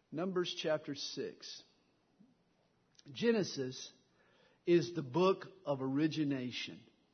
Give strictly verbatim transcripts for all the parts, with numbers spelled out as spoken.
Numbers chapter six. Genesis is the book of origination.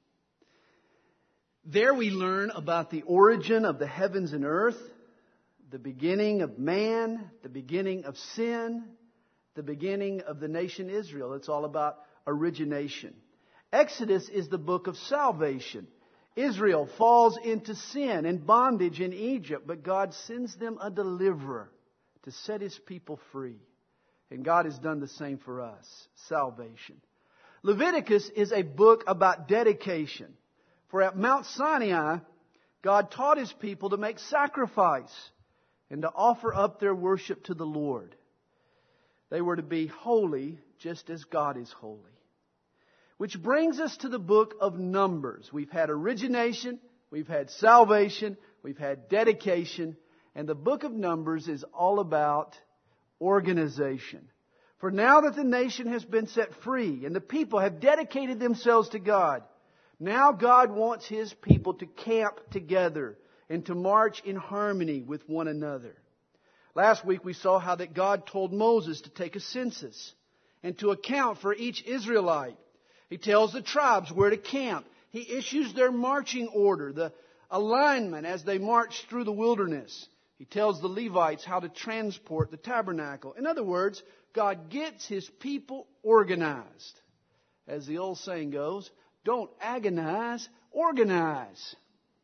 There we learn about the origin of the heavens and earth, the beginning of man, the beginning of sin, the beginning of the nation Israel. It's all about origination. Exodus is the book of salvation. Israel falls into sin and bondage in Egypt, but God sends them a deliverer to set His people free. And God has done the same for us, salvation. Leviticus is a book about dedication. For at Mount Sinai, God taught His people to make sacrifice and to offer up their worship to the Lord. They were to be holy just as God is holy. Which brings us to the book of Numbers. We've had origination, we've had salvation, we've had dedication, and the book of Numbers is all about organization. For now that the nation has been set free and the people have dedicated themselves to God, now God wants His people to camp together and to march in harmony with one another. Last week we saw how that God told Moses to take a census and to account for each Israelite. He tells the tribes where to camp. He issues their marching order, the alignment as they march through the wilderness. He tells the Levites how to transport the tabernacle. In other words, God gets His people organized. As the old saying goes, don't agonize, organize.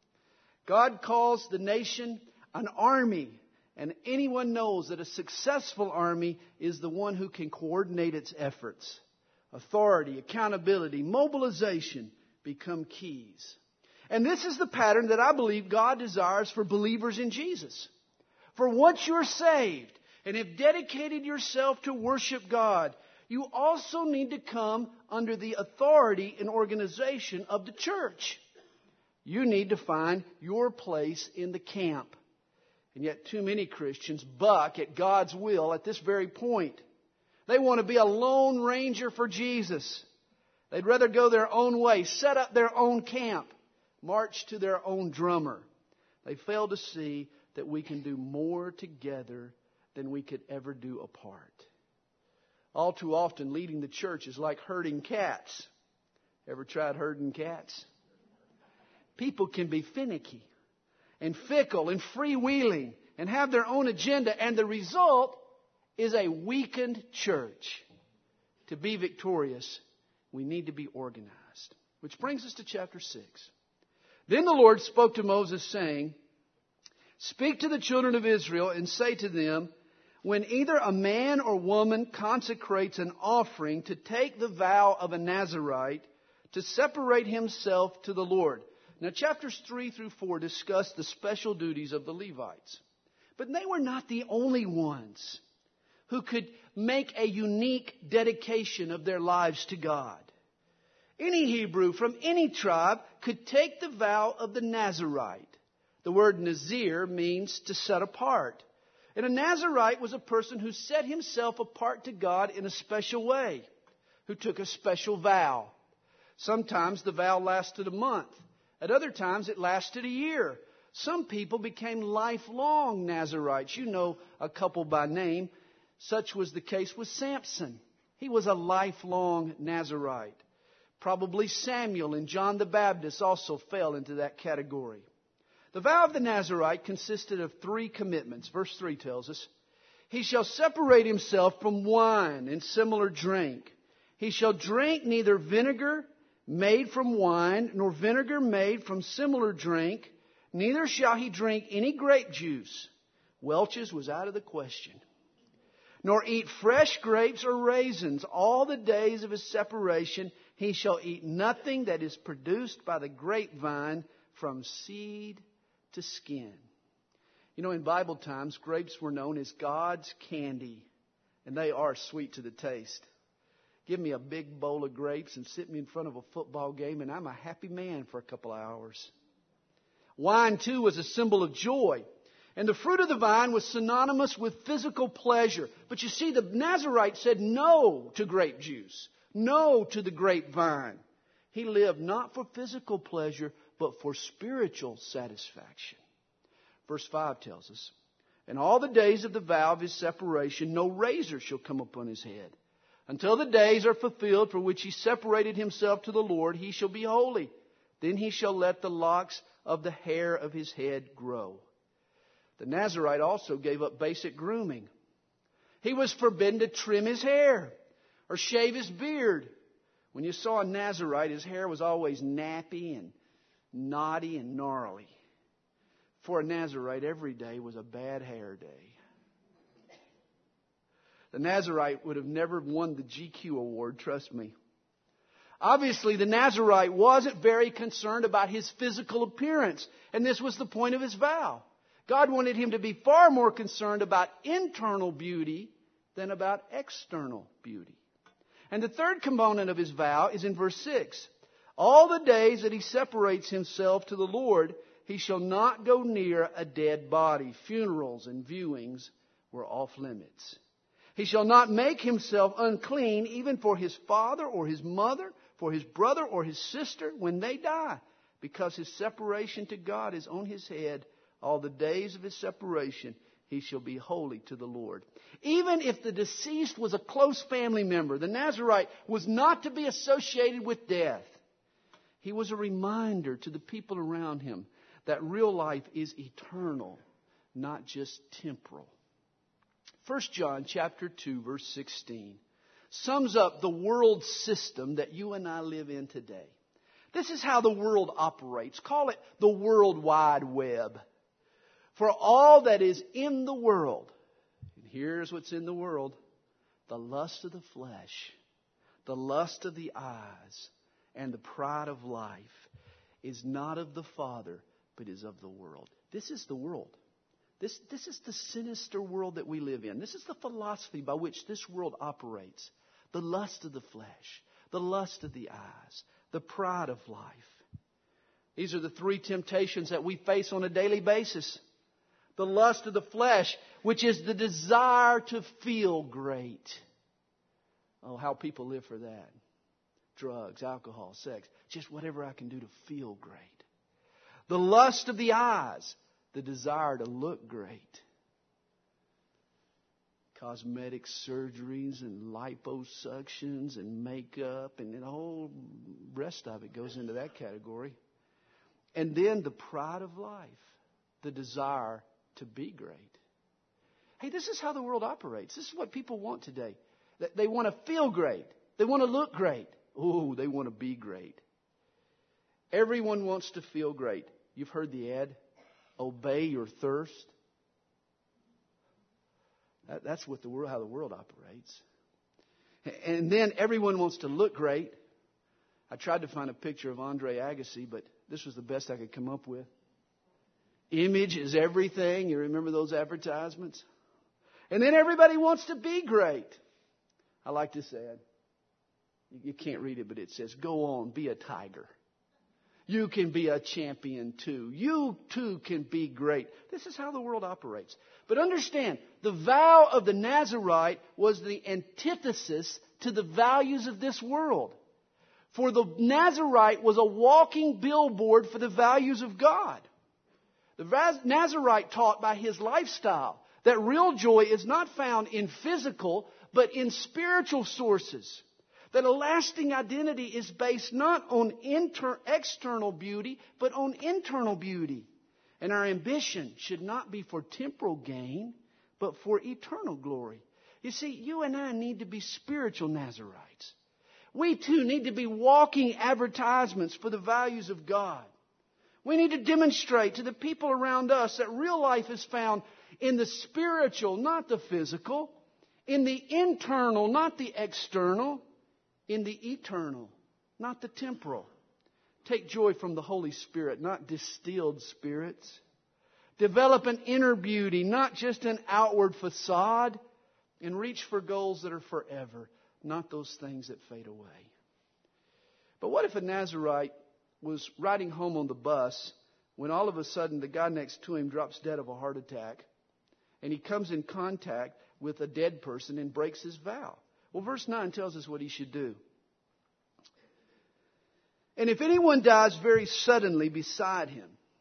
God calls the nation an army, and anyone knows that a successful army is the one who can coordinate its efforts. Authority, accountability, mobilization become keys. And this is the pattern that I believe God desires for believers in Jesus. For once you're saved and have dedicated yourself to worship God, you also need to come under the authority and organization of the church. You need to find your place in the camp. And yet too many Christians buck at God's will at this very point. They want to be a lone ranger for Jesus. They'd rather go their own way, set up their own camp, march to their own drummer. They fail to see that we can do more together than we could ever do apart. All too often, leading the church is like herding cats. Ever tried herding cats? People can be finicky and fickle and freewheeling and have their own agenda, and the result is a weakened church. To be victorious, we need to be organized. Which brings us to chapter six. Then the Lord spoke to Moses, saying, "Speak to the children of Israel and say to them, when either a man or woman consecrates an offering to take the vow of a Nazirite, to separate himself to the Lord." Now chapters three through four discuss the special duties of the Levites. But they were not the only ones who could make a unique dedication of their lives to God. Any Hebrew from any tribe could take the vow of the Nazirite. The word Nazir means to set apart. And a Nazirite was a person who set himself apart to God in a special way, who took a special vow. Sometimes the vow lasted a month. At other times it lasted a year. Some people became lifelong Nazirites. You know a couple by name. Such was the case with Samson. He was a lifelong Nazirite. Probably Samuel and John the Baptist also fell into that category. The vow of the Nazirite consisted of three commitments. Verse three tells us, "He shall separate himself from wine and similar drink. He shall drink neither vinegar made from wine, nor vinegar made from similar drink. Neither shall he drink any grape juice." Welch's was out of the question. "Nor eat fresh grapes or raisins. All the days of his separation he shall eat nothing that is produced by the grapevine, from seed to skin." You know, in Bible times, grapes were known as God's candy. And they are sweet to the taste. Give me a big bowl of grapes and sit me in front of a football game, and I'm a happy man for a couple of hours. Wine, too, was a symbol of joy. And the fruit of the vine was synonymous with physical pleasure. But you see, the Nazirite said no to grape juice, no to the grapevine. He lived not for physical pleasure, but for spiritual satisfaction. Verse five tells us, And all the days of the vow of his separation, no razor shall come upon his head. Until the days are fulfilled for which he separated himself to the Lord, he shall be holy. Then he shall let the locks of the hair of his head grow. The Nazirite also gave up basic grooming. He was forbidden to trim his hair or shave his beard. When you saw a Nazirite, his hair was always nappy and knotty and gnarly. For a Nazirite, every day was a bad hair day. The Nazirite would have never won the G Q award, trust me. Obviously, the Nazirite wasn't very concerned about his physical appearance, and this was the point of his vow. God wanted him to be far more concerned about internal beauty than about external beauty. And the third component of his vow is in verse six. All the days that he separates himself to the Lord, he shall not go near a dead body. Funerals and viewings were off limits. He shall not make himself unclean even for his father or his mother, for his brother or his sister when they die, because his separation to God is on his head. All the days of his separation he shall be holy to the Lord. Even if the deceased was a close family member, the Nazirite was not to be associated with death. He was a reminder to the people around him that real life is eternal, not just temporal. First John chapter two, verse sixteen sums up the world system that you and I live in today. This is how the world operates. Call it the World Wide Web. For all that is in the world, and here's what's in the world: the lust of the flesh, the lust of the eyes, and the pride of life is not of the Father, but is of the world. This is the world. This, this is the sinister world that we live in. This is the philosophy by which this world operates. The lust of the flesh, the lust of the eyes, the pride of life. These are the three temptations that we face on a daily basis. The lust of the flesh, which is the desire to feel great. Oh, how people live for that. Drugs, alcohol, sex, just whatever I can do to feel great. The lust of the eyes, the desire to look great. Cosmetic surgeries and liposuctions and makeup and the whole rest of it goes into that category. And then the pride of life, the desire to be great. Hey, this is how the world operates. This is what people want today. They want to feel great. They want to look great. Oh, they want to be great. Everyone wants to feel great. You've heard the ad, obey your thirst. That, that's what the world, how the world operates. And then everyone wants to look great. I tried to find a picture of Andre Agassi, but this was the best I could come up with. Image is everything. You remember those advertisements? And then everybody wants to be great. I like this ad. You can't read it, but it says, go on, be a tiger. You can be a champion too. You too can be great. This is how the world operates. But understand, the vow of the Nazirite was the antithesis to the values of this world. For the Nazirite was a walking billboard for the values of God. The Nazirite taught by his lifestyle that real joy is not found in physical, but in spiritual sources. That a lasting identity is based not on inter- external beauty, but on internal beauty. And our ambition should not be for temporal gain, but for eternal glory. You see, you and I need to be spiritual Nazirites. We too need to be walking advertisements for the values of God. We need to demonstrate to the people around us that real life is found in the spiritual, not the physical. In the internal, not the external. In the eternal, not the temporal. Take joy from the Holy Spirit, not distilled spirits. Develop an inner beauty, not just an outward facade. And reach for goals that are forever, not those things that fade away. But what if a Nazirite was riding home on the bus when all of a sudden the guy next to him drops dead of a heart attack and he comes in contact with a dead person and breaks his vow? Well, verse nine tells us what he should do. And if anyone dies very suddenly beside him,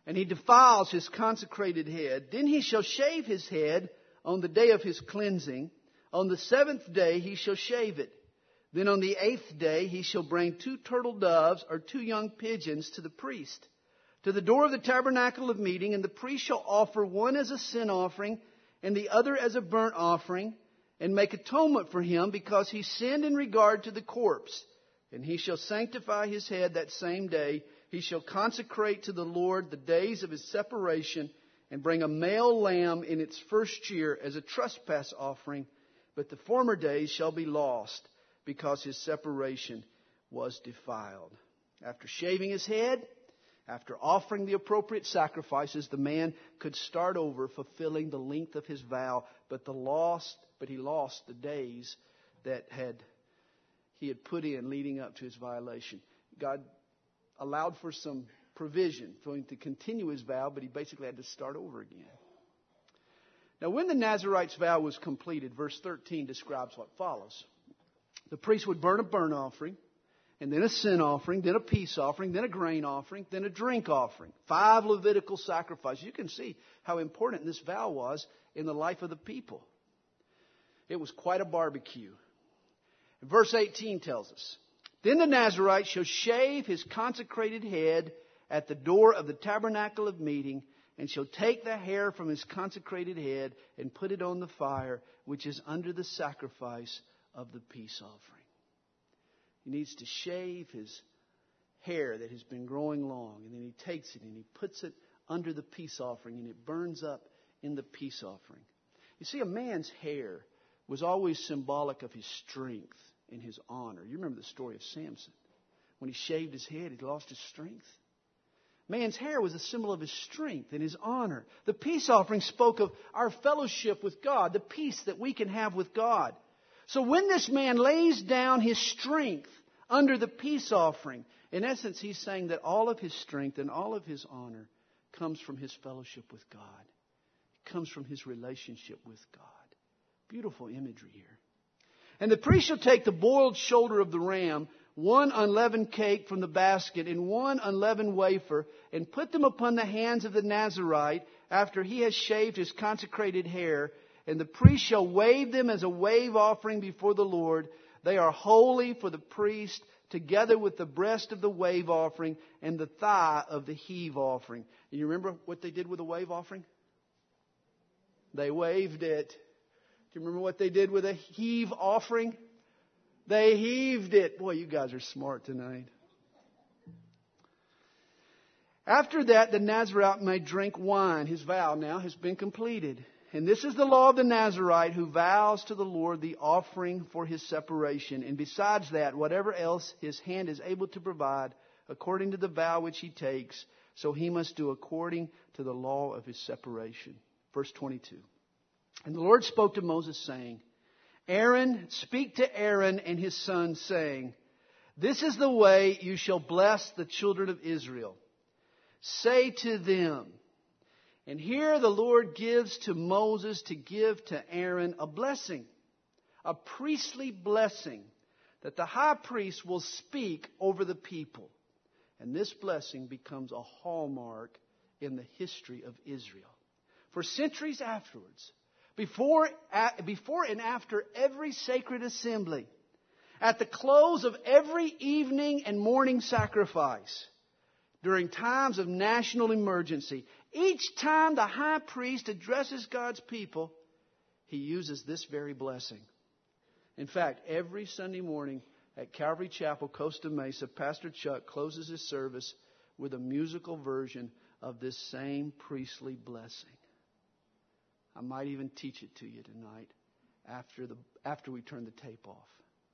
and he defiles his consecrated head, then he shall shave his head on the day of his cleansing. On the seventh day he shall shave it. Then on the eighth day he shall bring two turtle doves or two young pigeons to the priest, to the door of the tabernacle of meeting, and the priest shall offer one as a sin offering and the other as a burnt offering, and make atonement for him, because he sinned in regard to the corpse. And he shall sanctify his head that same day. He shall consecrate to the Lord the days of his separation, and bring a male lamb in its first year as a trespass offering. But the former days shall be lost, because his separation was defiled. After shaving his head, after offering the appropriate sacrifices, the man could start over, fulfilling the length of his vow. But the lost, but he lost the days that had he had put in leading up to his violation. God allowed for some provision for him to continue his vow, but he basically had to start over again. Now, when the Nazarite's vow was completed, verse thirteen describes what follows. The priest would burn a burnt offering, and then a sin offering, then a peace offering, then a grain offering, then a drink offering. Five Levitical sacrifices. You can see how important this vow was in the life of the people. It was quite a barbecue. Verse eighteen tells us, then the Nazarite shall shave his consecrated head at the door of the tabernacle of meeting, and shall take the hair from his consecrated head and put it on the fire, which is under the sacrifice of the peace offering. He needs to shave his hair that has been growing long, and then he takes it and he puts it under the peace offering, and it burns up in the peace offering. You see, a man's hair was always symbolic of his strength and his honor. You remember the story of Samson. When he shaved his head, he lost his strength. Man's hair was a symbol of his strength and his honor. The peace offering spoke of our fellowship with God, the peace that we can have with God. So when this man lays down his strength under the peace offering, in essence, he's saying that all of his strength and all of his honor comes from his fellowship with God. It comes from his relationship with God. Beautiful imagery here. And the priest shall take the boiled shoulder of the ram, one unleavened cake from the basket, and one unleavened wafer, and put them upon the hands of the Nazarite after he has shaved his consecrated hair. And the priest shall wave them as a wave offering before the Lord. They are holy for the priest, together with the breast of the wave offering and the thigh of the heave offering. And you remember what they did with the wave offering? They waved it. Do you remember what they did with a heave offering? They heaved it. Boy, you guys are smart tonight. After that, the Nazarite may drink wine. His vow now has been completed. And this is the law of the Nazarite, who vows to the Lord the offering for his separation. And besides that, whatever else his hand is able to provide, according to the vow which he takes, so he must do according to the law of his separation. Verse twenty-two. And the Lord spoke to Moses, saying, Aaron, speak to Aaron and his sons, saying, this is the way you shall bless the children of Israel. Say to them. And here the Lord gives to Moses to give to Aaron a blessing, a priestly blessing that the high priest will speak over the people. And this blessing becomes a hallmark in the history of Israel. For centuries afterwards, before, before and after every sacred assembly, at the close of every evening and morning sacrifice, during times of national emergency, each time the high priest addresses God's people, he uses this very blessing. In fact, every Sunday morning at Calvary Chapel, Costa Mesa, Pastor Chuck closes his service with a musical version of this same priestly blessing. I might even teach it to you tonight after the after we turn the tape off.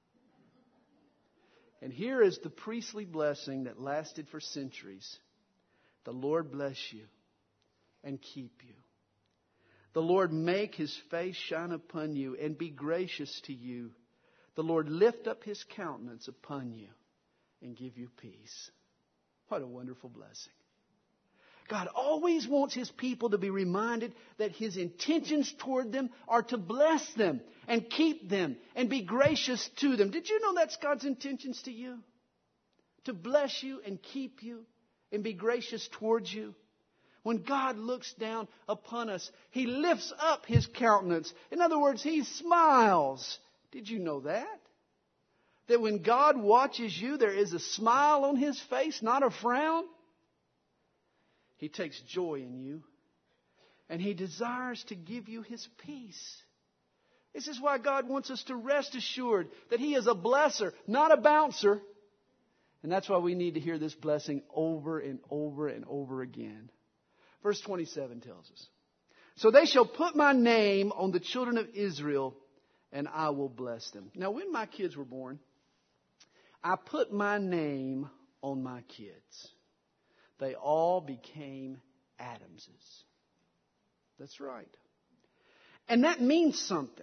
And here is the priestly blessing that lasted for centuries. The Lord bless you and keep you. The Lord make his face shine upon you and be gracious to you. The Lord lift up his countenance upon you and give you peace. What a wonderful blessing. God always wants his people to be reminded that his intentions toward them are to bless them and keep them and be gracious to them. Did you know that's God's intentions to you? To bless you and keep you and be gracious towards you. When God looks down upon us, He lifts up His countenance. In other words, He smiles. Did you know that? That when God watches you, there is a smile on His face, not a frown. He takes joy in you. And He desires to give you His peace. This is why God wants us to rest assured that He is a blesser, not a bouncer. And that's why we need to hear this blessing over and over and over again. Verse twenty-seven tells us, "So they shall put my name on the children of Israel, and I will bless them." Now, when my kids were born, I put my name on my kids. They all became Adamses. That's right. And that means something.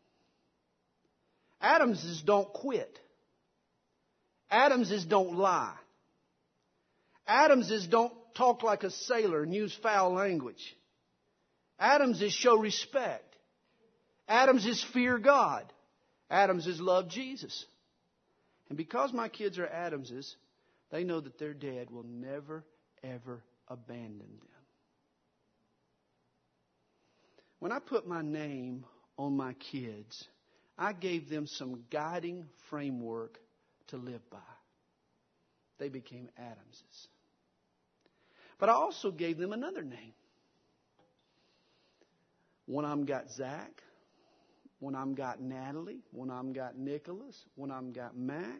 Adamses don't quit. Adamses don't lie. Adamses don't talk like a sailor and use foul language. Adamses show respect. Adamses fear God. Adamses love Jesus. And because my kids are Adamses, they know that their dad will never, ever abandon them. When I put my name on my kids, I gave them some guiding framework to live by. They became Adamses. But I also gave them another name. One of them got Zach. One of them got Natalie. One of them got Nicholas. One of them got Mac.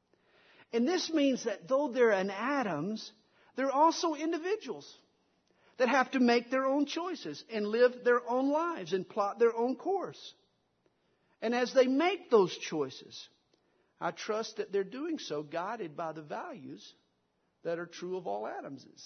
And this means that though they're an Adams, they're also individuals that have to make their own choices and live their own lives and plot their own course. And as they make those choices, I trust that they're doing so guided by the values that are true of all Adamses.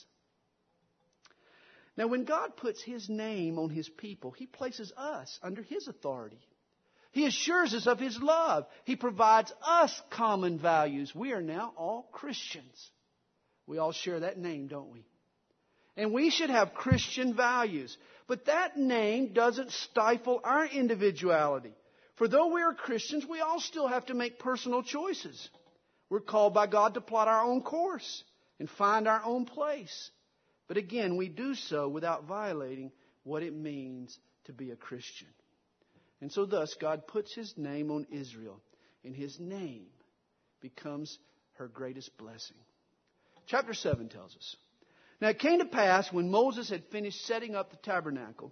Now, when God puts His name on His people, He places us under His authority. He assures us of His love. He provides us common values. We are now all Christians. We all share that name, don't we? And we should have Christian values. But that name doesn't stifle our individuality. For though we are Christians, we all still have to make personal choices. We're called by God to plot our own course and find our own place. But again, we do so without violating what it means to be a Christian. And so thus, God puts His name on Israel, and His name becomes her greatest blessing. Chapter seven tells us, "Now it came to pass, when Moses had finished setting up the tabernacle,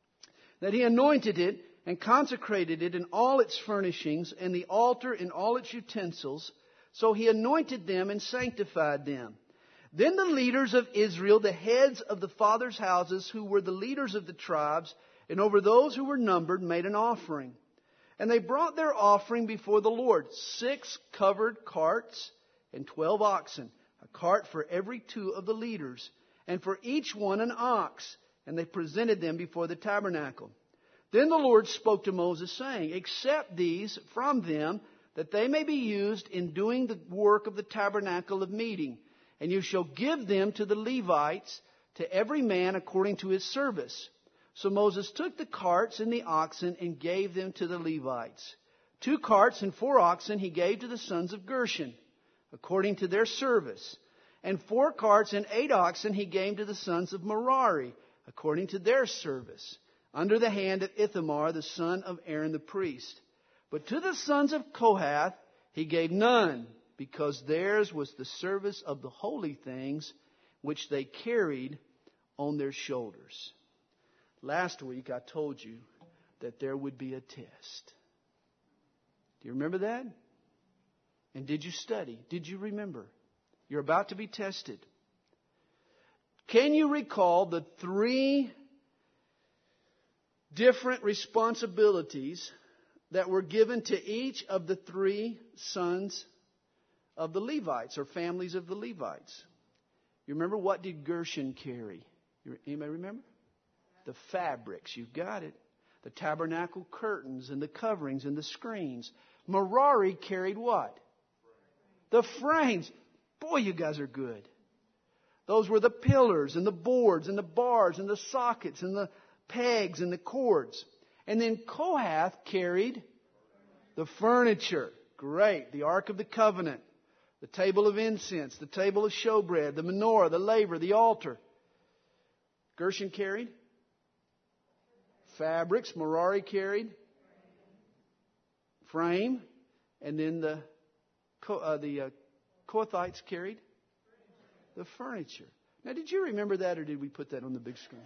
that he anointed it and consecrated it in all its furnishings, and the altar in all its utensils. So he anointed them and sanctified them. Then the leaders of Israel, the heads of the fathers' houses, who were the leaders of the tribes, and over those who were numbered, made an offering. And they brought their offering before the Lord, six covered carts and twelve oxen, a cart for every two of the leaders, and for each one an ox. And they presented them before the tabernacle. Then the Lord spoke to Moses, saying, Accept these from them, that they may be used in doing the work of the tabernacle of meeting. And you shall give them to the Levites, to every man according to his service. So Moses took the carts and the oxen and gave them to the Levites. Two carts and four oxen he gave to the sons of Gershon, according to their service. And four carts and eight oxen he gave to the sons of Merari, according to their service, under the hand of Ithamar, the son of Aaron the priest. But to the sons of Kohath he gave none, because theirs was the service of the holy things which they carried on their shoulders. Last week I told you that there would be a test. Do you remember that? And did you study? Did you remember? You're about to be tested. Can you recall the three different responsibilities that were given to each of the three sons of the Levites, or families of the Levites? You remember, what did Gershon carry? Anybody remember? The fabrics. You've got it. The tabernacle curtains and the coverings and the screens. Merari carried what? The frames. Boy, you guys are good. Those were the pillars and the boards and the bars and the sockets and the pegs and the cords. And then Kohath carried the furniture. Great. The Ark of the Covenant, the table of incense, the table of showbread, the menorah, the laver, the altar. Gershon carried fabrics. Merari carried frame. And then the, uh, the uh, Kohathites carried the furniture. Now, did you remember that, or did we put that on the big screen?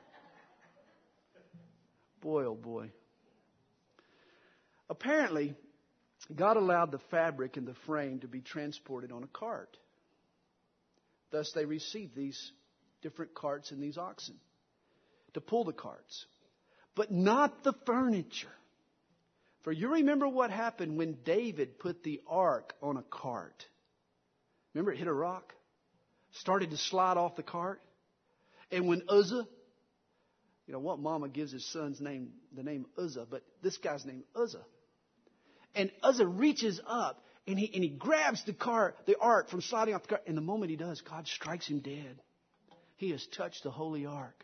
Boy, oh boy. Apparently, God allowed the fabric and the frame to be transported on a cart. Thus, they received these different carts and these oxen to pull the carts. But not the furniture. For you remember what happened when David put the ark on a cart. Remember, it hit a rock? Started to slide off the cart. And when Uzzah, you know what, Mama gives his son's name, the name Uzzah, but this guy's name Uzzah. And Uzzah reaches up and he, and he grabs the cart, the ark from sliding off the cart. And the moment he does, God strikes him dead. He has touched the holy ark.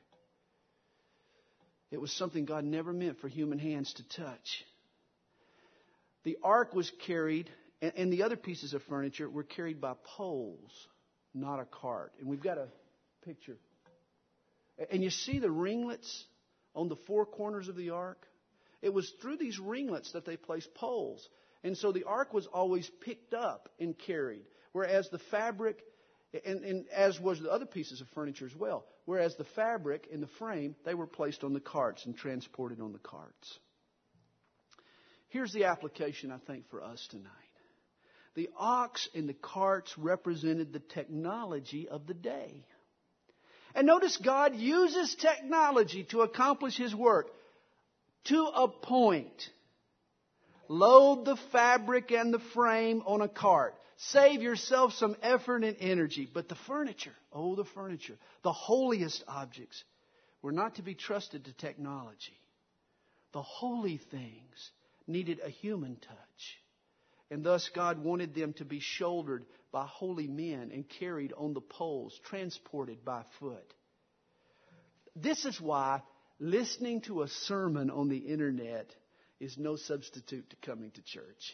It was something God never meant for human hands to touch. The ark was carried, and, and the other pieces of furniture were carried by poles, not a cart. And we've got a picture. And you see the ringlets on the four corners of the ark? It was through these ringlets that they placed poles. And so the ark was always picked up and carried. Whereas the fabric, and, and as was the other pieces of furniture as well, whereas the fabric and the frame, they were placed on the carts and transported on the carts. Here's the application, I think, for us tonight. The ox and the carts represented the technology of the day. And notice God uses technology to accomplish His work to a point. Load the fabric and the frame on a cart. Save yourself some effort and energy. But the furniture, oh, the furniture, the holiest objects were not to be trusted to technology. The holy things needed a human touch. And thus God wanted them to be shouldered by holy men and carried on the poles, transported by foot. This is why listening to a sermon on the internet is no substitute to coming to church.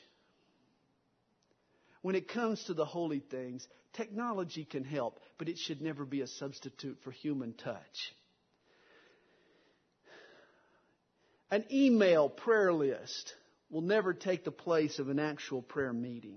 When it comes to the holy things, technology can help, but it should never be a substitute for human touch. An email prayer list will never take the place of an actual prayer meeting.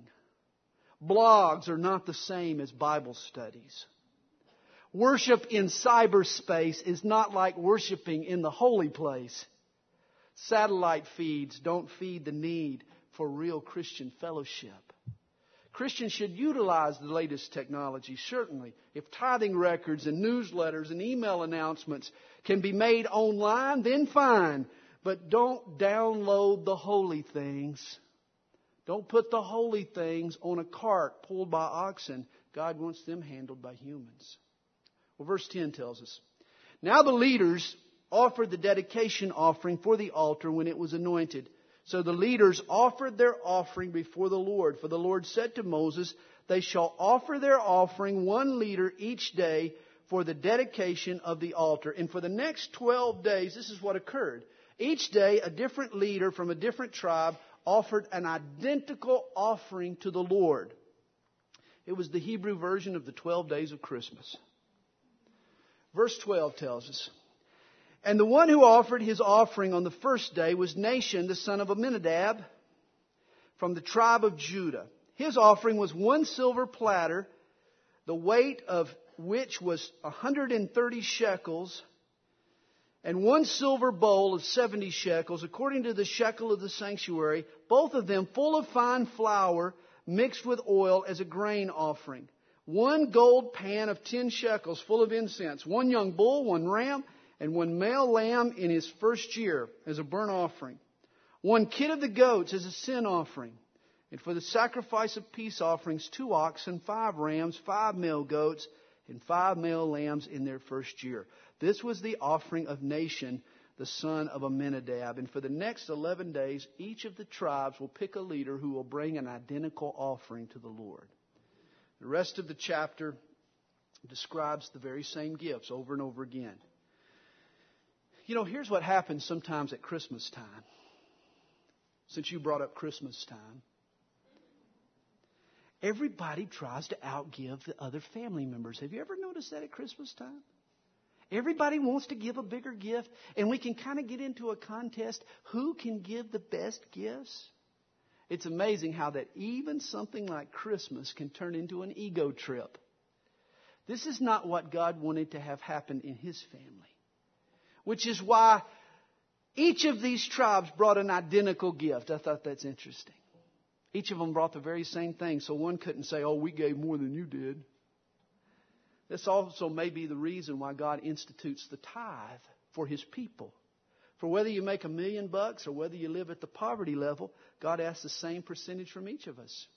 Blogs are not the same as Bible studies. Worship in cyberspace is not like worshiping in the holy place. Satellite feeds don't feed the need for real Christian fellowship. Christians should utilize the latest technology, certainly. If tithing records and newsletters and email announcements can be made online, then fine. But don't download the holy things. Don't put the holy things on a cart pulled by oxen. God wants them handled by humans. Well, verse ten tells us, now the leaders offered the dedication offering for the altar when it was anointed. So the leaders offered their offering before the Lord. For the Lord said to Moses, they shall offer their offering one liter each day for the dedication of the altar. And for the next twelve days, this is what occurred. Each day, a different leader from a different tribe offered an identical offering to the Lord. It was the Hebrew version of the twelve days of Christmas. Verse twelve tells us, and the one who offered his offering on the first day was Nahshon, the son of Amminadab, from the tribe of Judah. His offering was one silver platter, the weight of which was one hundred thirty shekels, and one silver bowl of seventy shekels, according to the shekel of the sanctuary, both of them full of fine flour mixed with oil as a grain offering. One gold pan of ten shekels full of incense, one young bull, one ram, and one male lamb in his first year as a burnt offering. One kid of the goats as a sin offering. And for the sacrifice of peace offerings, two oxen, five rams, five male goats, and five male lambs in their first year. This was the offering of Nahshon, the son of Amminadab. And for the next eleven days, each of the tribes will pick a leader who will bring an identical offering to the Lord. The rest of the chapter describes the very same gifts over and over again. You know, here's what happens sometimes at Christmas time. Since you brought up Christmas time. Everybody tries to outgive the other family members. Have you ever noticed that at Christmas time? Everybody wants to give a bigger gift, and we can kind of get into a contest. Who can give the best gifts? It's amazing how that even something like Christmas can turn into an ego trip. This is not what God wanted to have happen in His family. Which is why each of these tribes brought an identical gift. I thought that's interesting. Each of them brought the very same thing, so one couldn't say, oh, we gave more than you did. This also may be the reason why God institutes the tithe for His people. For whether you make a million bucks or whether you live at the poverty level, God asks the same percentage from each of us.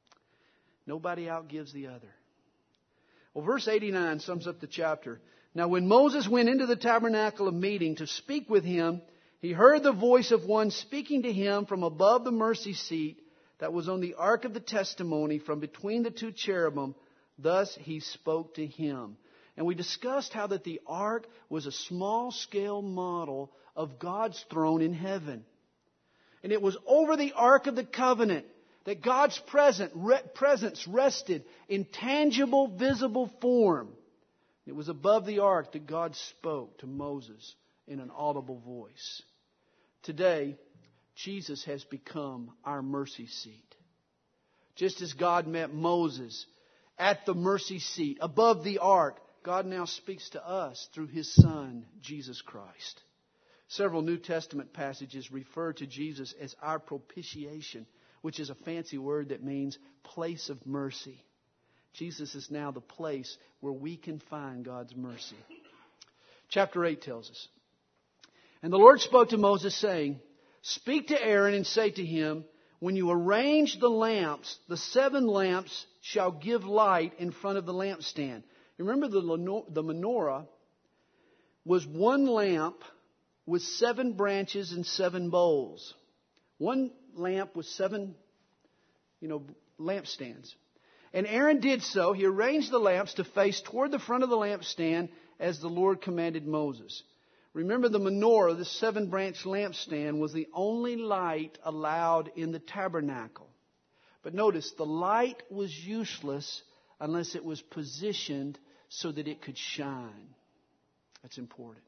Nobody outgives the other. Well, verse eighty-nine sums up the chapter. Now, when Moses went into the tabernacle of meeting to speak with him, he heard the voice of one speaking to him from above the mercy seat that was on the ark of the testimony from between the two cherubim. Thus he spoke to him. And we discussed how that the ark was a small-scale model of God's throne in heaven. And it was over the ark of the covenant that God's present, re, presence rested in tangible, visible form. It was above the ark that God spoke to Moses in an audible voice. Today, Jesus has become our mercy seat. Just as God met Moses at the mercy seat above the ark, God now speaks to us through His Son, Jesus Christ. Several New Testament passages refer to Jesus as our propitiation, which is a fancy word that means place of mercy. Jesus is now the place where we can find God's mercy. Chapter eight tells us, and the Lord spoke to Moses, saying, speak to Aaron and say to him, when you arrange the lamps, the seven lamps shall give light in front of the lampstand. Remember, the, the menorah was one lamp with seven branches and seven bowls. One lamp with seven, you know, lampstands. And Aaron did so. He arranged the lamps to face toward the front of the lampstand as the Lord commanded Moses. Remember, the menorah, the seven-branch lampstand, was the only light allowed in the tabernacle. But notice, the light was useless unless it was positioned so that it could shine. That's important.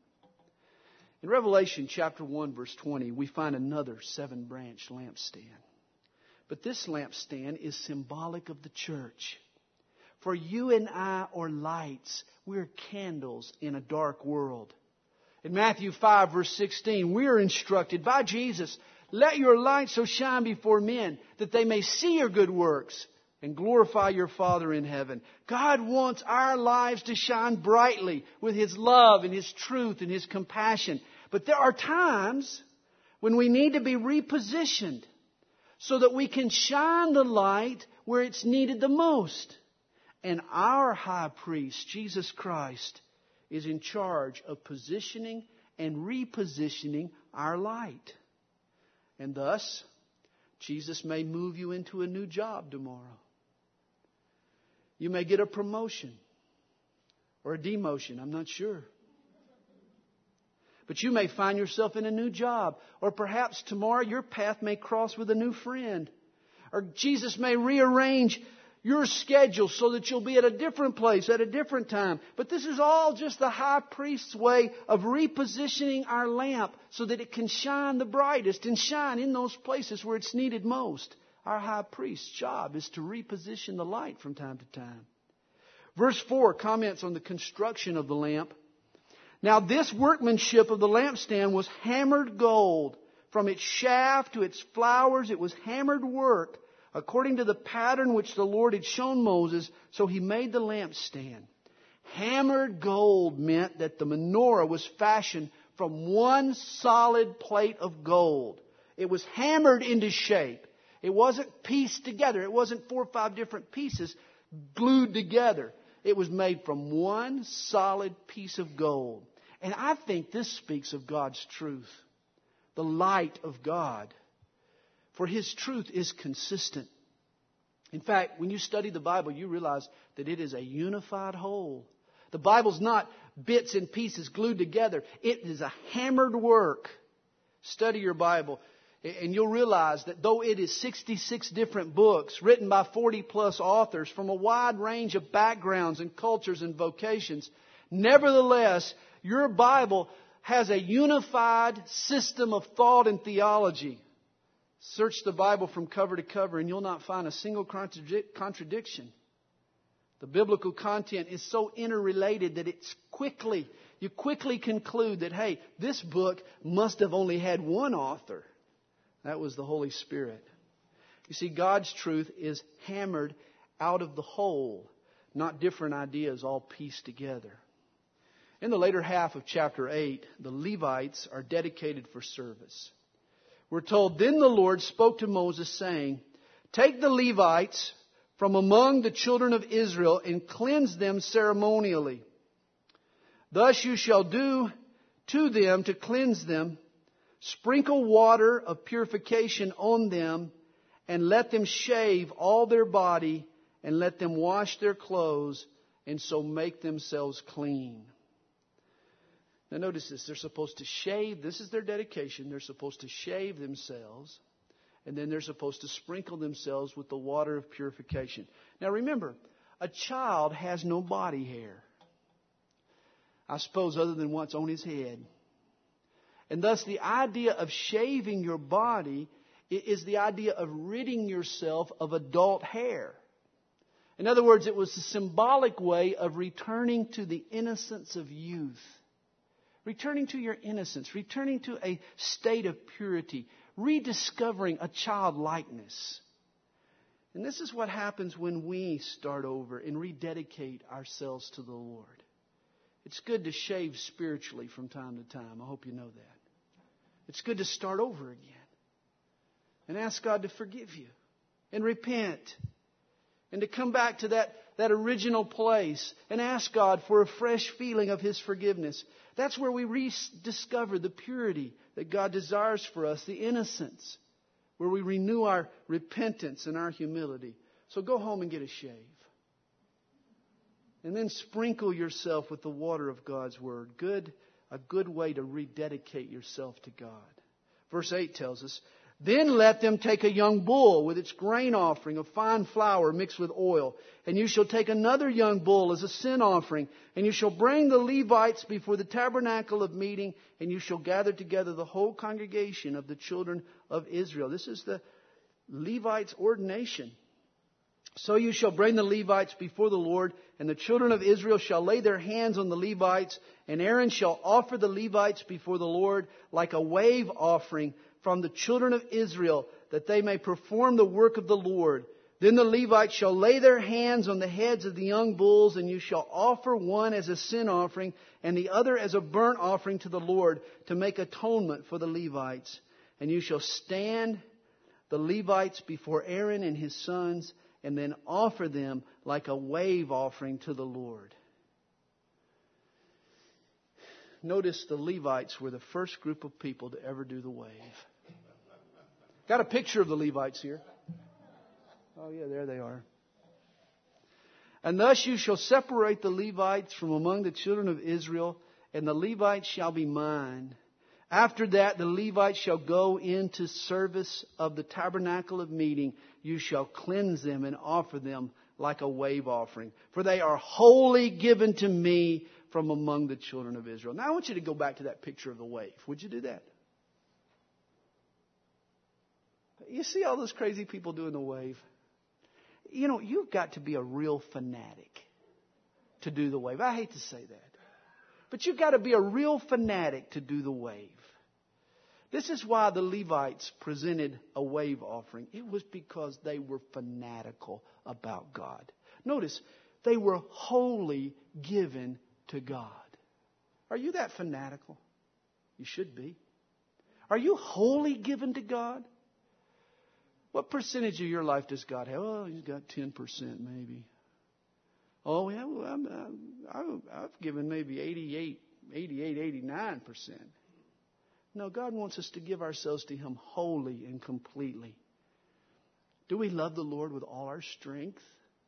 In Revelation chapter one, verse twenty, we find another seven-branch lampstand. But this lampstand is symbolic of the church. For you and I are lights. We're candles in a dark world. In Matthew five, verse sixteen, we are instructed by Jesus, let your light so shine before men that they may see your good works and glorify your Father in heaven. God wants our lives to shine brightly with His love and His truth and His compassion. But there are times when we need to be repositioned so that we can shine the light where it's needed the most. And our high priest, Jesus Christ, is in charge of positioning and repositioning our light. And thus, Jesus may move you into a new job tomorrow. You may get a promotion or a demotion, I'm not sure. But you may find yourself in a new job. Or perhaps tomorrow your path may cross with a new friend. Or Jesus may rearrange your schedule so that you'll be at a different place at a different time. But this is all just the high priest's way of repositioning our lamp so that it can shine the brightest and shine in those places where it's needed most. Our high priest's job is to reposition the light from time to time. Verse four comments on the construction of the lamp. Now this workmanship of the lampstand was hammered gold. From its shaft to its flowers it was hammered work, according to the pattern which the Lord had shown Moses. So He made the lampstand. Hammered gold meant that the menorah was fashioned from one solid plate of gold. It was hammered into shape. It wasn't pieced together. It wasn't four or five different pieces glued together. It was made from one solid piece of gold. And I think this speaks of God's truth, the light of God. For His truth is consistent. In fact, when you study the Bible, you realize that it is a unified whole. The Bible's not bits and pieces glued together. It is a hammered work. Study your Bible, and you'll realize that though it is sixty-six different books written by forty plus authors from a wide range of backgrounds and cultures and vocations, nevertheless, Your Bible has a unified system of thought and theology. Search the Bible from cover to cover and you'll not find a single contradic- contradiction. The biblical content is so interrelated that it's quickly, you quickly conclude that, hey, this book must have only had one author. That was the Holy Spirit. You see, God's truth is hammered out of the whole, not different ideas all pieced together. In the later half of chapter eight, the Levites are dedicated for service. We're told, then the Lord spoke to Moses saying, take the Levites from among the children of Israel and cleanse them ceremonially. Thus you shall do to them to cleanse them. Sprinkle water of purification on them and let them shave all their body and let them wash their clothes and so make themselves clean. Now notice this, they're supposed to shave, this is their dedication, they're supposed to shave themselves and then they're supposed to sprinkle themselves with the water of purification. Now remember, a child has no body hair, I suppose other than what's on his head. And thus the idea of shaving your body is the idea of ridding yourself of adult hair. In other words, it was a symbolic way of returning to the innocence of youth. Returning to your innocence, returning to a state of purity, rediscovering a childlikeness. And this is what happens when we start over and rededicate ourselves to the Lord. It's good to shave spiritually from time to time. I hope you know that. It's good to start over again and ask God to forgive you and repent and to come back to that, that original place and ask God for a fresh feeling of His forgiveness. That's where we rediscover the purity that God desires for us, the innocence, where we renew our repentance and our humility. So go home and get a shave. And then sprinkle yourself with the water of God's Word. Good, a good way to rededicate yourself to God. Verse eight tells us, then let them take a young bull with its grain offering of fine flour mixed with oil. And you shall take another young bull as a sin offering. And you shall bring the Levites before the tabernacle of meeting. And you shall gather together the whole congregation of the children of Israel. This is the Levites' ordination. So you shall bring the Levites before the Lord. And the children of Israel shall lay their hands on the Levites. And Aaron shall offer the Levites before the Lord like a wave offering from the children of Israel, that they may perform the work of the Lord. Then the Levites shall lay their hands on the heads of the young bulls, and you shall offer one as a sin offering, and the other as a burnt offering to the Lord, to make atonement for the Levites. And you shall stand the Levites before Aaron and his sons, and then offer them like a wave offering to the Lord. Notice the Levites were the first group of people to ever do the wave. Got a picture of the Levites here. Oh yeah, there they are. And thus you shall separate the Levites from among the children of Israel, and the Levites shall be mine. After that, the Levites shall go into service of the tabernacle of meeting. You shall cleanse them and offer them like a wave offering. For they are wholly given to me from among the children of Israel. Now I want you to go back to that picture of the wave. Would you do that? You see all those crazy people doing the wave? You know, you've got to be a real fanatic to do the wave. I hate to say that. But you've got to be a real fanatic to do the wave. This is why the Levites presented a wave offering. It was because they were fanatical about God. Notice, they were wholly given to God. Are you that fanatical? You should be. Are you wholly given to God? What percentage of your life does God have? Oh, He's got ten percent maybe. Oh, yeah, well, I'm, I'm, I've given maybe eighty-eight, eighty-eight, eighty-nine percent. No, God wants us to give ourselves to Him wholly and completely. Do we love the Lord with all our strength?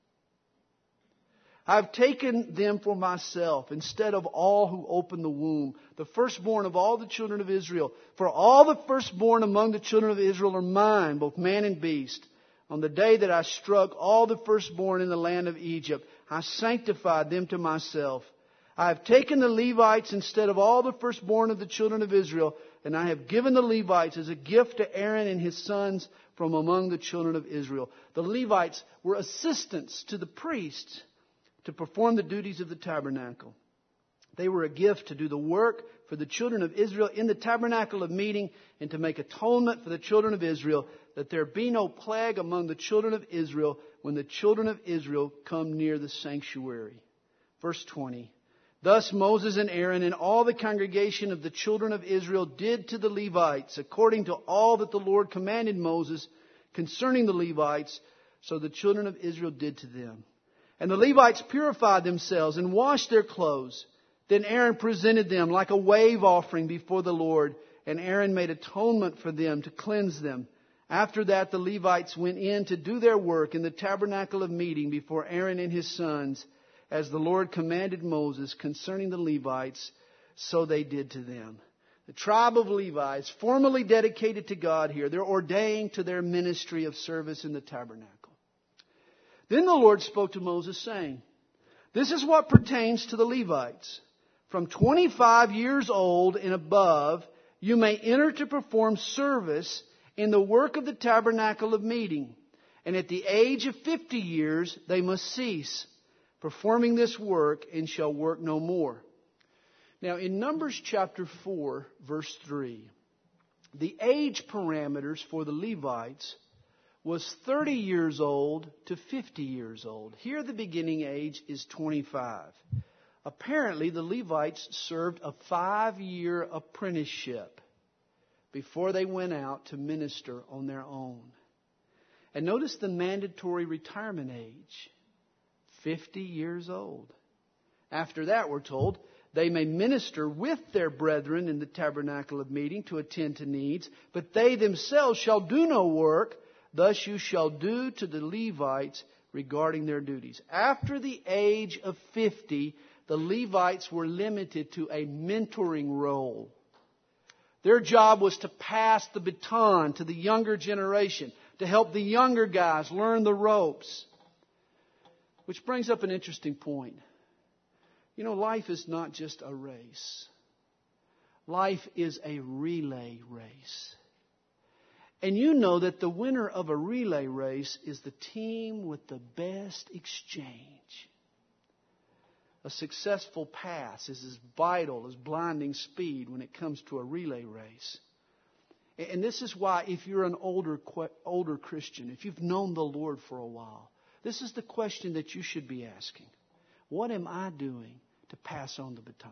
I've taken them for myself instead of all who open the womb, the firstborn of all the children of Israel. For all the firstborn among the children of Israel are mine, both man and beast. On the day that I struck all the firstborn in the land of Egypt, I sanctified them to myself. I have taken the Levites instead of all the firstborn of the children of Israel, and I have given the Levites as a gift to Aaron and his sons from among the children of Israel. The Levites were assistants to the priests to perform the duties of the tabernacle. They were a gift to do the work for the children of Israel in the tabernacle of meeting and to make atonement for the children of Israel, that there be no plague among the children of Israel when the children of Israel come near the sanctuary. Verse twenty. Thus Moses and Aaron and all the congregation of the children of Israel did to the Levites according to all that the Lord commanded Moses concerning the Levites, so the children of Israel did to them. And the Levites purified themselves and washed their clothes. Then Aaron presented them like a wave offering before the Lord, and Aaron made atonement for them to cleanse them. After that, the Levites went in to do their work in the tabernacle of meeting before Aaron and his sons, as the Lord commanded Moses concerning the Levites, so they did to them. The tribe of Levi is formally dedicated to God here. They're ordained to their ministry of service in the tabernacle. Then the Lord spoke to Moses, saying, This is what pertains to the Levites. From twenty-five years old and above, you may enter to perform service in the work of the tabernacle of meeting. And at the age of fifty years, they must cease performing this work and shall work no more. Now in Numbers chapter four, verse three, the age parameters for the Levites was thirty years old to fifty years old. Here the beginning age is twenty-five. Apparently the Levites served a five-year apprenticeship before they went out to minister on their own. And notice the mandatory retirement age. fifty years old. After that, we're told, they may minister with their brethren in the tabernacle of meeting to attend to needs, but they themselves shall do no work. Thus you shall do to the Levites regarding their duties. After the age of fifty, the Levites were limited to a mentoring role. Their job was to pass the baton to the younger generation, to help the younger guys learn the ropes. Which brings up an interesting point. You know, life is not just a race. Life is a relay race. And you know that the winner of a relay race is the team with the best exchange. A successful pass is as vital as blinding speed when it comes to a relay race. And this is why if you're an older, older Christian, if you've known the Lord for a while, this is the question that you should be asking. What am I doing to pass on the baton?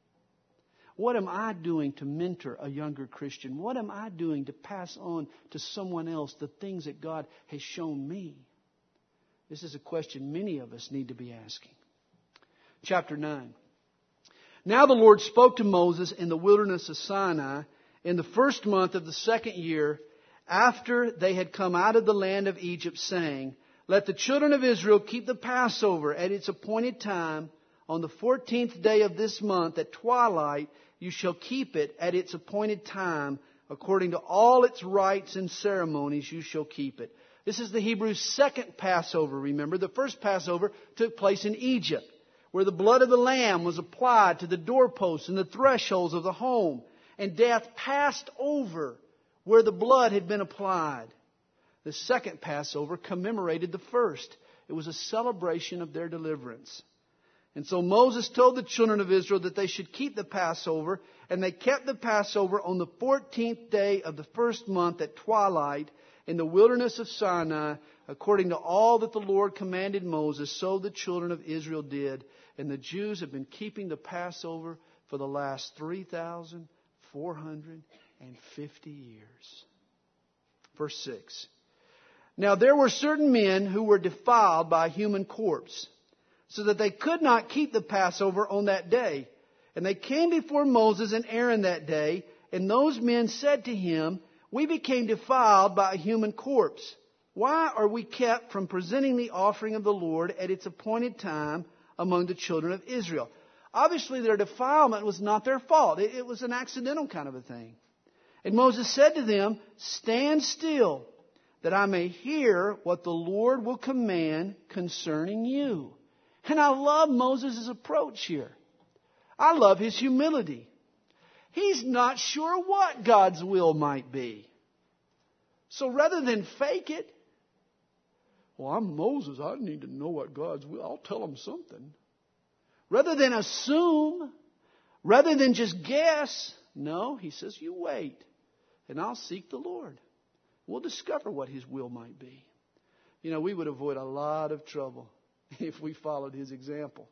What am I doing to mentor a younger Christian? What am I doing to pass on to someone else the things that God has shown me? This is a question many of us need to be asking. Chapter nine. Now the Lord spoke to Moses in the wilderness of Sinai in the first month of the second year after they had come out of the land of Egypt, saying, Let the children of Israel keep the Passover at its appointed time. On the fourteenth day of this month at twilight, you shall keep it at its appointed time. According to all its rites and ceremonies, you shall keep it. This is the Hebrews' second Passover, remember. The first Passover took place in Egypt, where the blood of the lamb was applied to the doorposts and the thresholds of the home, and death passed over where the blood had been applied. The second Passover commemorated the first. It was a celebration of their deliverance. And so Moses told the children of Israel that they should keep the Passover, and they kept the Passover on the fourteenth day of the first month at twilight in the wilderness of Sinai, according to all that the Lord commanded Moses, so the children of Israel did. And the Jews have been keeping the Passover for the last three thousand four hundred fifty years. Verse six. Now there were certain men who were defiled by a human corpse, so that they could not keep the Passover on that day. And they came before Moses and Aaron that day, and those men said to him, We became defiled by a human corpse. Why are we kept from presenting the offering of the Lord at its appointed time among the children of Israel? Obviously their defilement was not their fault. It, it was an accidental kind of a thing. And Moses said to them, Stand still, that I may hear what the Lord will command concerning you. And I love Moses' approach here. I love his humility. He's not sure what God's will might be. So rather than fake it, well, I'm Moses. I need to know what God's will. I'll tell him something. Rather than assume, rather than just guess, no, he says, you wait, and I'll seek the Lord. We'll discover what his will might be. You know, we would avoid a lot of trouble if we followed his example.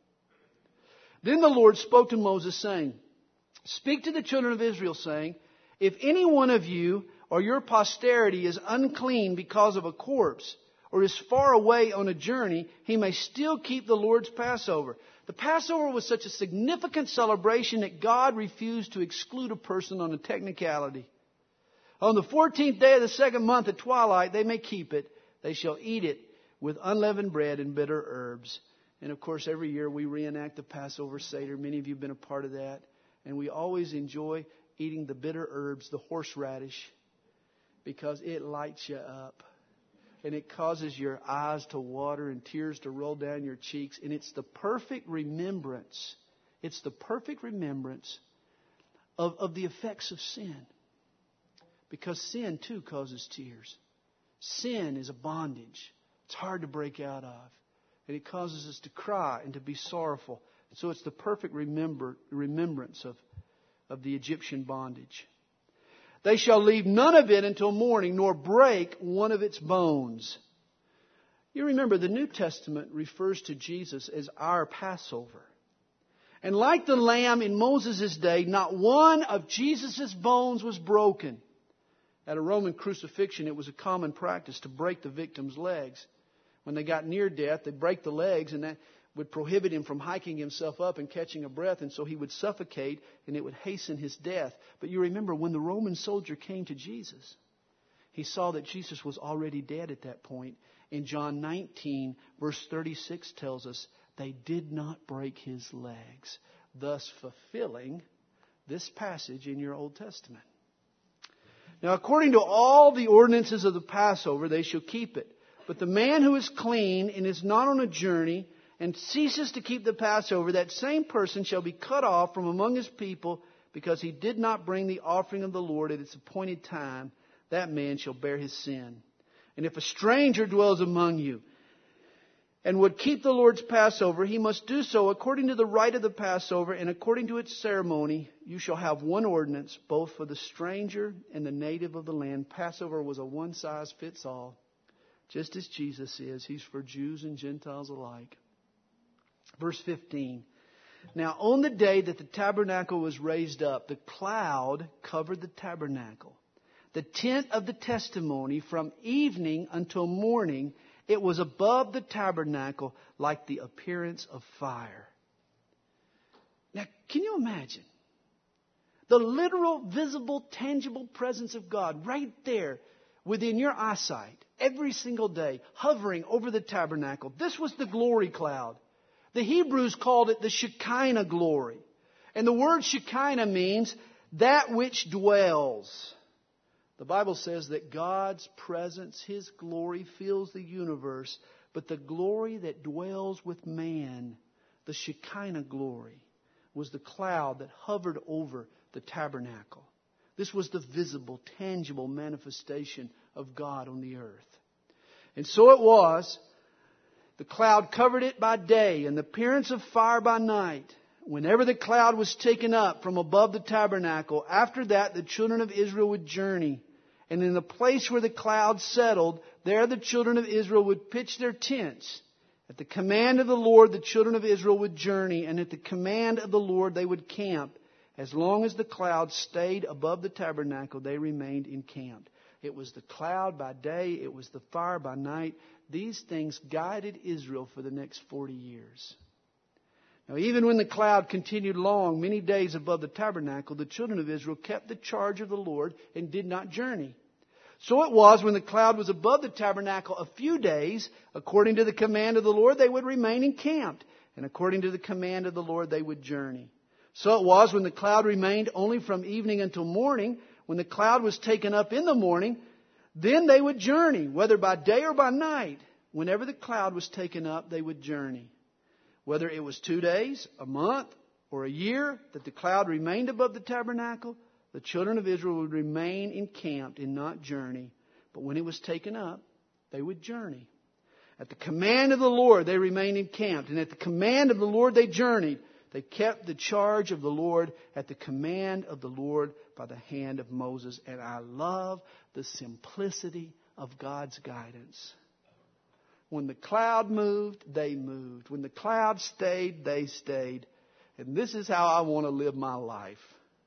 Then the Lord spoke to Moses, saying, speak to the children of Israel, saying, if any one of you or your posterity is unclean because of a corpse, or is far away on a journey, he may still keep the Lord's Passover. The Passover was such a significant celebration that God refused to exclude a person on a technicality. On the fourteenth day of the second month at twilight, they may keep it. They shall eat it with unleavened bread and bitter herbs. And of course, every year we reenact the Passover Seder. Many of you have been a part of that. And we always enjoy eating the bitter herbs, the horseradish, because it lights you up. And it causes your eyes to water and tears to roll down your cheeks. And it's the perfect remembrance. It's the perfect remembrance of, of the effects of sin. Because sin, too, causes tears. Sin is a bondage. It's hard to break out of. And it causes us to cry and to be sorrowful. So it's the perfect remember, remembrance of, of the Egyptian bondage. They shall leave none of it until morning, nor break one of its bones. You remember, the New Testament refers to Jesus as our Passover. And like the lamb in Moses' day, not one of Jesus' bones was broken. At a Roman crucifixion, it was a common practice to break the victim's legs. When they got near death, they'd break the legs, and that would prohibit him from hiking himself up and catching a breath, and so he would suffocate, and it would hasten his death. But you remember, when the Roman soldier came to Jesus, he saw that Jesus was already dead at that point. In John nineteen, verse thirty-six tells us, they did not break his legs, thus fulfilling this passage in your Old Testament. Now, according to all the ordinances of the Passover, they shall keep it. But the man who is clean and is not on a journey and ceases to keep the Passover, that same person shall be cut off from among his people, because he did not bring the offering of the Lord at its appointed time. That man shall bear his sin. And if a stranger dwells among you and would keep the Lord's Passover, he must do so according to the rite of the Passover and according to its ceremony. You shall have one ordinance, both for the stranger and the native of the land. Passover was a one-size-fits-all. Just as Jesus is. He's for Jews and Gentiles alike. Verse fifteen. Now on the day that the tabernacle was raised up, the cloud covered the tabernacle. The tent of the testimony, from evening until morning, it was above the tabernacle like the appearance of fire. Now, can you imagine? The literal, visible, tangible presence of God right there within your eyesight every single day, hovering over the tabernacle. This was the glory cloud. The Hebrews called it the Shekinah glory. And the word Shekinah means that which dwells. The Bible says that God's presence, His glory, fills the universe. But the glory that dwells with man, the Shekinah glory, was the cloud that hovered over the tabernacle. This was the visible, tangible manifestation of God on the earth. And so it was. The cloud covered it by day, and the appearance of fire by night. Whenever the cloud was taken up from above the tabernacle, after that the children of Israel would journey. And in the place where the cloud settled, there the children of Israel would pitch their tents. At the command of the Lord, the children of Israel would journey, and at the command of the Lord they would camp. As long as the cloud stayed above the tabernacle, they remained encamped. It was the cloud by day, it was the fire by night. These things guided Israel for the next forty years. Now, even when the cloud continued long, many days above the tabernacle, the children of Israel kept the charge of the Lord and did not journey. So it was when the cloud was above the tabernacle a few days, according to the command of the Lord, they would remain encamped. And according to the command of the Lord, they would journey. So it was when the cloud remained only from evening until morning. When the cloud was taken up in the morning, then they would journey, whether by day or by night. Whenever the cloud was taken up, they would journey. Whether it was two days, a month, For a year that the cloud remained above the tabernacle, the children of Israel would remain encamped and not journey. But when it was taken up, they would journey. At the command of the Lord, they remained encamped. And at the command of the Lord, they journeyed. They kept the charge of the Lord at the command of the Lord by the hand of Moses. And I love the simplicity of God's guidance. When the cloud moved, they moved. When the cloud stayed, they stayed. And this is how I want to live my life.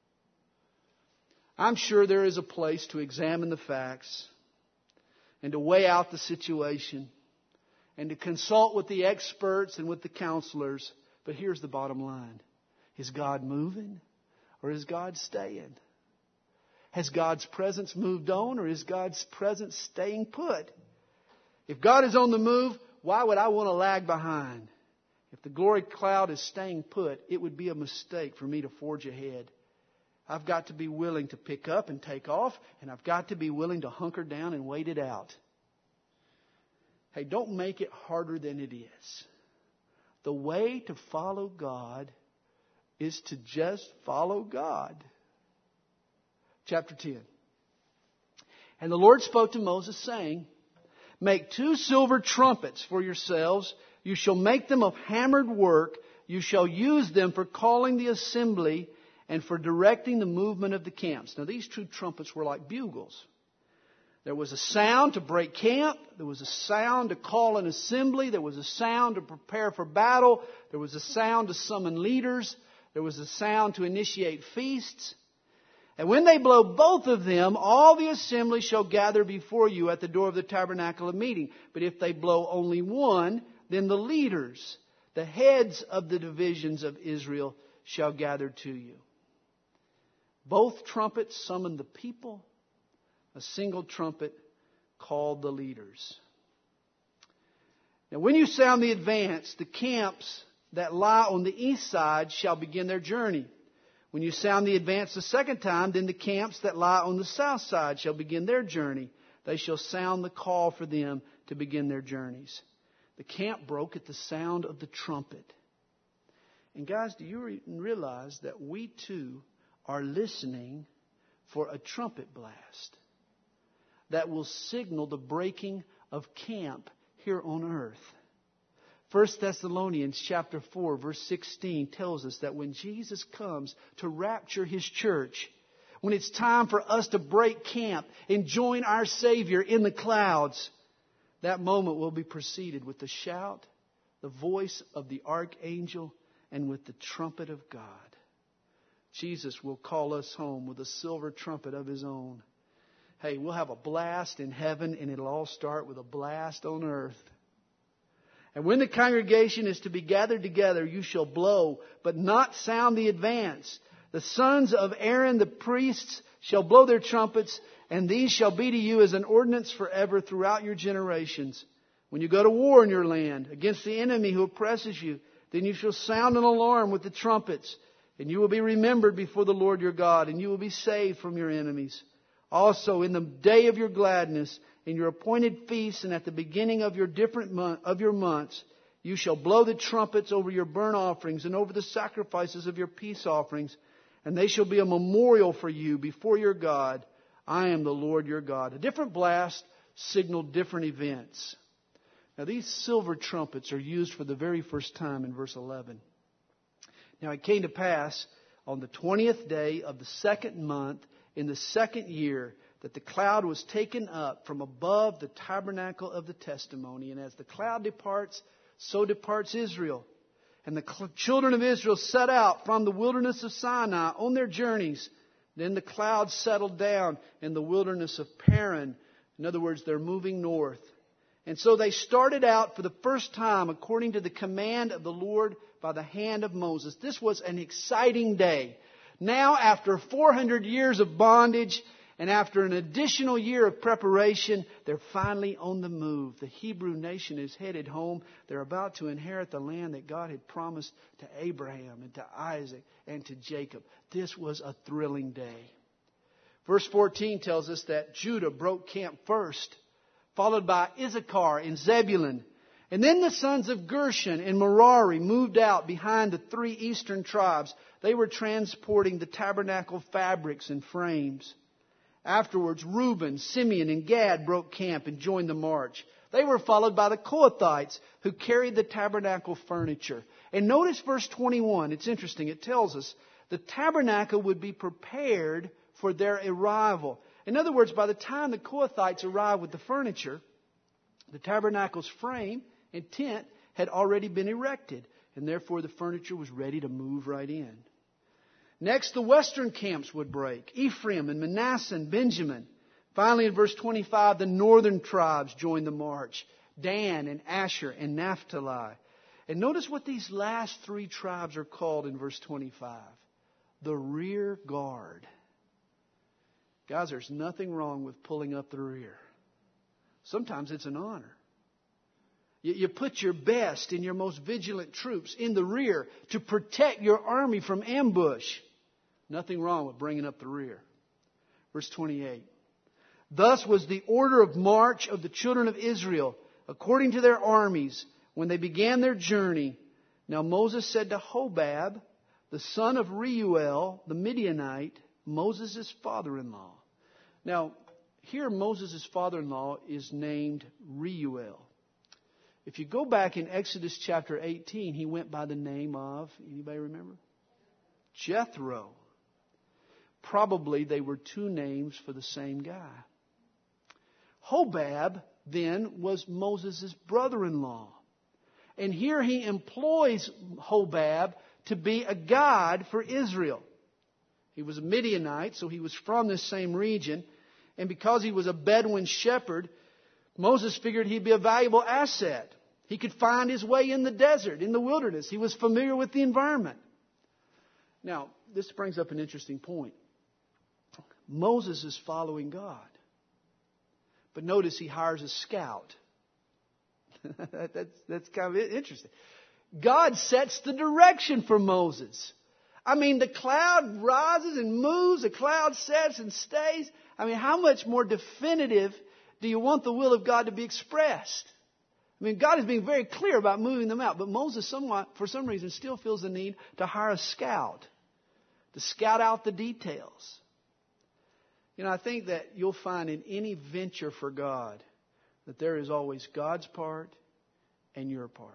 I'm sure there is a place to examine the facts and to weigh out the situation and to consult with the experts and with the counselors. But here's the bottom line. Is God moving or is God staying? Has God's presence moved on or is God's presence staying put? If God is on the move, why would I want to lag behind? If the glory cloud is staying put, it would be a mistake for me to forge ahead. I've got to be willing to pick up and take off, and I've got to be willing to hunker down and wait it out. Hey, don't make it harder than it is. The way to follow God is to just follow God. Chapter ten. And the Lord spoke to Moses, saying, Make two silver trumpets for yourselves. You shall make them of hammered work. You shall use them for calling the assembly and for directing the movement of the camps. Now, these two trumpets were like bugles. There was a sound to break camp. There was a sound to call an assembly. There was a sound to prepare for battle. There was a sound to summon leaders. There was a sound to initiate feasts. And when they blow both of them, all the assembly shall gather before you at the door of the tabernacle of meeting. But if they blow only one, then the leaders, the heads of the divisions of Israel, shall gather to you. Both trumpets summoned the people. A single trumpet called the leaders. Now, when you sound the advance, the camps that lie on the east side shall begin their journey. When you sound the advance the second time, then the camps that lie on the south side shall begin their journey. They shall sound the call for them to begin their journeys. The camp broke at the sound of the trumpet. And guys, do you realize that we too are listening for a trumpet blast that will signal the breaking of camp here on earth? First Thessalonians chapter four verse sixteen tells us that when Jesus comes to rapture His church, when it's time for us to break camp and join our Savior in the clouds, that moment will be preceded with the shout, the voice of the archangel, and with the trumpet of God. Jesus will call us home with a silver trumpet of His own. Hey, we'll have a blast in heaven, and it'll all start with a blast on earth. And when the congregation is to be gathered together, you shall blow, but not sound the advance. The sons of Aaron, the priests, shall blow their trumpets, and these shall be to you as an ordinance forever throughout your generations. When you go to war in your land against the enemy who oppresses you, then you shall sound an alarm with the trumpets, and you will be remembered before the Lord your God, and you will be saved from your enemies. Also, in the day of your gladness, in your appointed feasts, and at the beginning of your different month, of your months, you shall blow the trumpets over your burnt offerings and over the sacrifices of your peace offerings, and they shall be a memorial for you before your God. I am the Lord your God. A different blast signaled different events. Now, these silver trumpets are used for the very first time in verse eleven. Now, it came to pass on the twentieth day of the second month in the second year that the cloud was taken up from above the tabernacle of the testimony. And as the cloud departs, so departs Israel. And the children of Israel set out from the wilderness of Sinai on their journeys. Then the cloud settled down in the wilderness of Paran. In other words, they're moving north. And so they started out for the first time according to the command of the Lord by the hand of Moses. This was an exciting day. Now, after four hundred years of bondage and after an additional year of preparation, they're finally on the move. The Hebrew nation is headed home. They're about to inherit the land that God had promised to Abraham and to Isaac and to Jacob. This was a thrilling day. Verse fourteen tells us that Judah broke camp first, followed by Issachar and Zebulun. And then the sons of Gershon and Merari moved out behind the three eastern tribes. They were transporting the tabernacle fabrics and frames. Afterwards, Reuben, Simeon, and Gad broke camp and joined the march. They were followed by the Kohathites, who carried the tabernacle furniture. And notice verse twenty-one. It's interesting. It tells us the tabernacle would be prepared for their arrival. In other words, by the time the Kohathites arrived with the furniture, the tabernacle's frame and tent had already been erected, and therefore the furniture was ready to move right in. Next, the western camps would break. Ephraim and Manasseh and Benjamin. Finally, in verse twenty-five, the northern tribes joined the march. Dan and Asher and Naphtali. And notice what these last three tribes are called in verse twenty-five. The rear guard. Guys, there's nothing wrong with pulling up the rear. Sometimes it's an honor. You, you put your best and your most vigilant troops in the rear to protect your army from ambush. Nothing wrong with bringing up the rear. Verse twenty-eight. Thus was the order of march of the children of Israel, according to their armies, when they began their journey. Now Moses said to Hobab, the son of Reuel, the Midianite, Moses' father-in-law. Now, here Moses' father-in-law is named Reuel. If you go back in Exodus chapter eighteen, he went by the name of, anybody remember? Jethro. Probably they were two names for the same guy. Hobab then was Moses' brother-in-law. And here he employs Hobab to be a guide for Israel. He was a Midianite, so he was from this same region. And because he was a Bedouin shepherd, Moses figured he'd be a valuable asset. He could find his way in the desert, in the wilderness. He was familiar with the environment. Now, this brings up an interesting point. Moses is following God. But notice he hires a scout. that's, that's kind of interesting. God sets the direction for Moses. I mean, the cloud rises and moves, the cloud sets and stays. I mean, how much more definitive do you want the will of God to be expressed? I mean, God is being very clear about moving them out, but Moses, somewhat, for some reason, still feels the need to hire a scout to scout out the details. You know, I think that you'll find in any venture for God that there is always God's part and your part.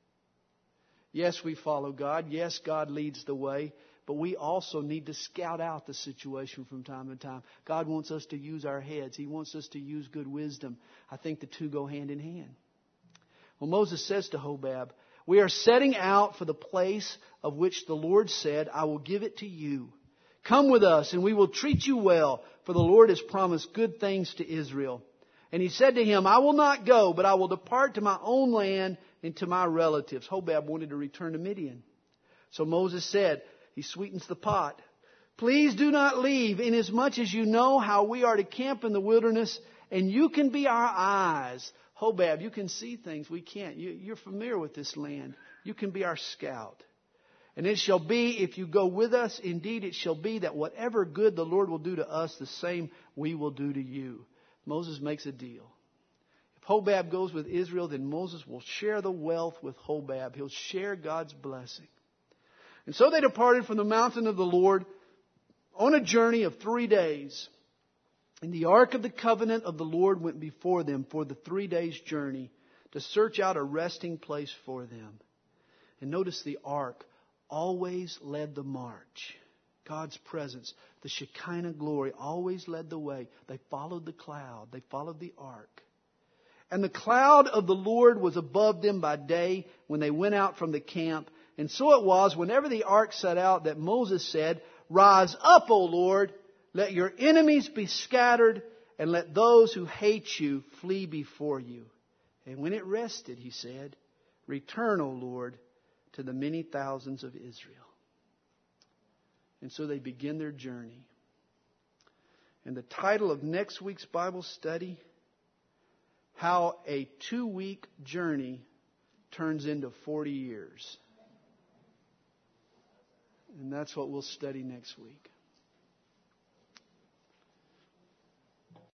Yes, we follow God. Yes, God leads the way. But we also need to scout out the situation from time to time. God wants us to use our heads. He wants us to use good wisdom. I think the two go hand in hand. Well, Moses says to Hobab, we are setting out for the place of which the Lord said, I will give it to you. Come with us and we will treat you well, for the Lord has promised good things to Israel. And he said to him, I will not go, but I will depart to my own land and to my relatives. Hobab wanted to return to Midian. So Moses said, he sweetens the pot. Please do not leave, inasmuch as you know how we are to camp in the wilderness, and you can be our eyes. Hobab, you can see things we can't. You, you're familiar with this land. You can be our scout. And it shall be, if you go with us, indeed it shall be that whatever good the Lord will do to us, the same we will do to you. Moses makes a deal. If Hobab goes with Israel, then Moses will share the wealth with Hobab. He'll share God's blessing. And so they departed from the mountain of the Lord on a journey of three days. And the ark of the covenant of the Lord went before them for the three days' journey to search out a resting place for them. And notice the ark always led the march. God's presence, the Shekinah glory, always led the way. They followed the cloud. They followed the ark. And the cloud of the Lord was above them by day when they went out from the camp. And so it was, whenever the ark set out, that Moses said, Rise up, O Lord, let your enemies be scattered, and let those who hate you flee before you. And when it rested, he said, Return, O Lord, to the many thousands of Israel. And so they begin their journey. And the title of next week's Bible study, How a Two-Week Journey Turns into forty years. And that's what we'll study next week.